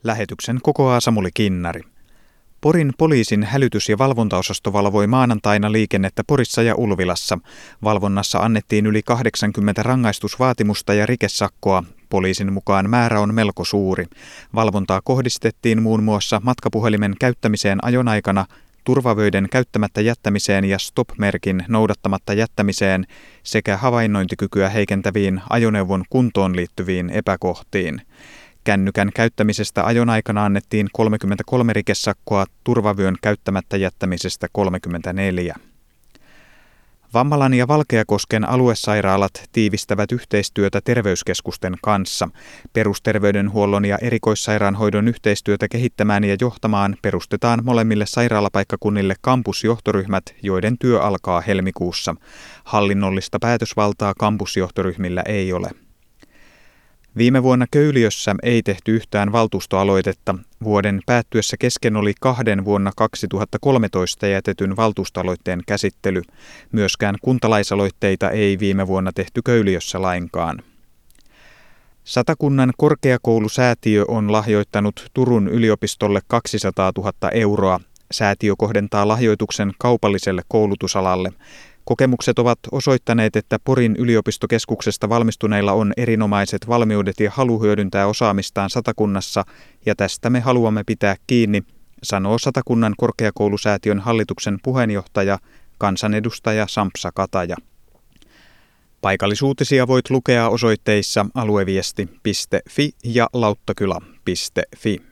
Lähetyksen kokoaa Samuli Kinnari. Porin poliisin hälytys- ja valvontaosasto valvoi maanantaina liikennettä Porissa ja Ulvilassa. Valvonnassa annettiin yli 80 rangaistusvaatimusta ja rikesakkoa. Poliisin mukaan määrä on melko suuri. Valvontaa kohdistettiin muun muassa matkapuhelimen käyttämiseen ajon aikana, turvavöiden käyttämättä jättämiseen ja stop-merkin noudattamatta jättämiseen sekä havainnointikykyä heikentäviin ajoneuvon kuntoon liittyviin epäkohtiin. Kännykän käyttämisestä ajon aikana annettiin 33 rikesakkoa, turvavyön käyttämättä jättämisestä 34. Vammalan ja Valkeakosken aluesairaalat tiivistävät yhteistyötä terveyskeskusten kanssa. Perusterveydenhuollon ja erikoissairaanhoidon yhteistyötä kehittämään ja johtamaan perustetaan molemmille sairaalapaikkakunnille kampusjohtoryhmät, joiden työ alkaa helmikuussa. Hallinnollista päätösvaltaa kampusjohtoryhmillä ei ole. Viime vuonna Köyliössä ei tehty yhtään valtuustoaloitetta. Vuoden päättyessä kesken oli 2 vuonna 2013 jätetyn valtuustoaloitteen käsittely. Myöskään kuntalaisaloitteita ei viime vuonna tehty Köyliössä lainkaan. Satakunnan korkeakoulusäätiö on lahjoittanut Turun yliopistolle 200 000 euroa. Säätiö kohdentaa lahjoituksen kaupalliselle koulutusalalle. Kokemukset ovat osoittaneet, että Porin yliopistokeskuksesta valmistuneilla on erinomaiset valmiudet ja halu hyödyntää osaamistaan Satakunnassa, ja tästä me haluamme pitää kiinni, sanoo Satakunnan korkeakoulusäätiön hallituksen puheenjohtaja, kansanedustaja Sampsa Kataja. Paikallisuutisia voit lukea osoitteissa alueviesti.fi ja lauttakylä.fi.